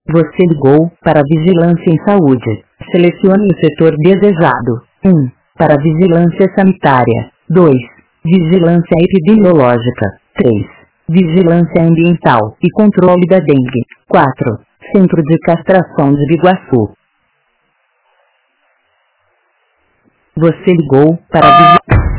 Você ligou para a Vigilância em Saúde. Selecione o setor desejado. 1. Para Vigilância Sanitária. 2. Vigilância Epidemiológica. 3. Vigilância Ambiental e Controle da Dengue. 4. Centro de Castração de Biguaçu. Você ligou para a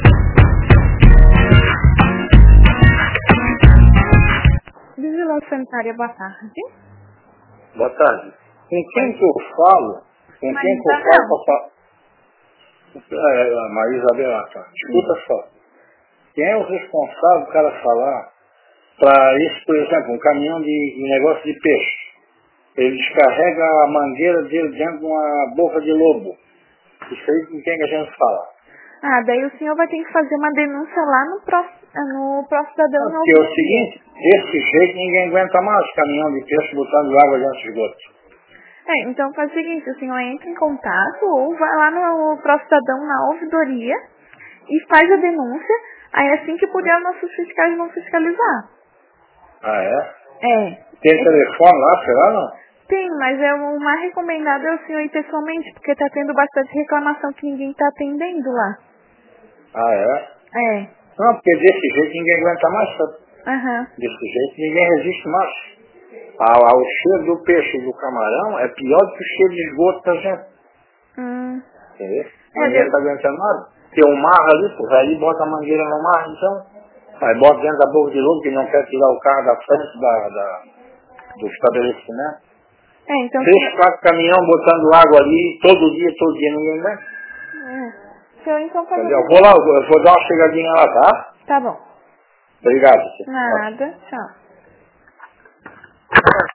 Vigilância Sanitária, boa tarde. Boa tarde. Com quem que eu falo? Com quem que eu falo para falar? Maria Isabel, tá. Escuta só. Quem é o responsável do cara falar para isso, por exemplo, um caminhão de negócio de peixe? Ele descarrega a mangueira dele dentro de uma boca de lobo. Isso aí com quem que a gente fala? Daí o senhor vai ter que fazer uma denúncia lá no Pró-Cidadão. Porque é o seguinte, desse jeito ninguém aguenta mais caminhão de peixe botando água dentro do esgoto. Então faz o seguinte, o senhor entra em contato ou vai lá no Pró-Cidadão na ouvidoria e faz a denúncia, aí assim que puder os nossos fiscais vão fiscalizar. Ah, é? É. Tem telefone lá, será não? Tem, mas o mais recomendado é o senhor ir pessoalmente, porque está tendo bastante reclamação que ninguém está atendendo lá. Ah, é? É. Não, porque desse jeito ninguém aguenta mais, sabe? Aham. Desse jeito ninguém resiste mais. O cheiro do peixe e do camarão é pior do que o cheiro de esgoto da gente. Entendeu? Ninguém está aguentando nada. Tem um mar ali, pô, aí bota a mangueira no mar, então. Aí bota dentro da boca de lobo que não quer tirar o carro da frente do estabelecimento. Então... 3, 4 caminhão botando água ali, todo dia ninguém aguenta. Então faz. Entendeu? Eu vou dar uma chegadinha lá, tá? Tá bom. Obrigado. Nada, tchau.